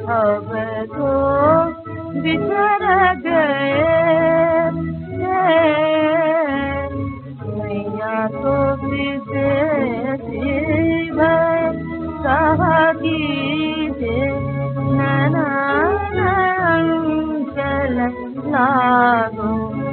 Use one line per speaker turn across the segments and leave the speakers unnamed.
अब तो बिछड़ गए मैया तो विदेशी भय कहा कीजे नैना चल लागो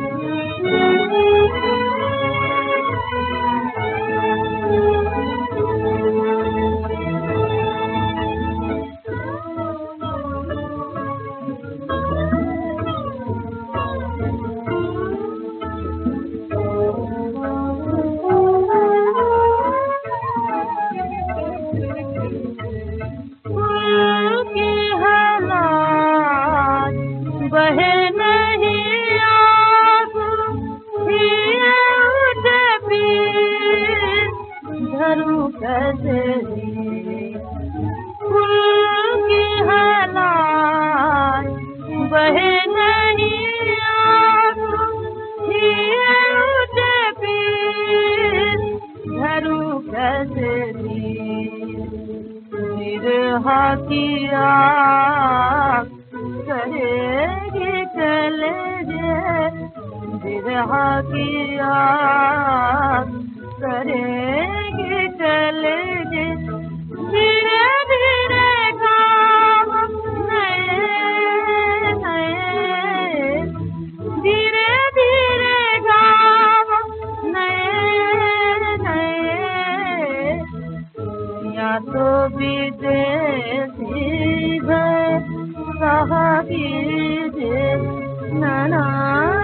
बहे नहीं आंसू उठे पीर धरू कैसे फूल की हालात बहे नहीं आंसू उठे पीर धरू कैसे बिरहा की आग करेगी कलेजे बिरहा की आग करेगी कलेजे धीरे धीरे काम नए नए धीरे धीरे काम नए नए या तो विदेशी भय कहा कीजे नैना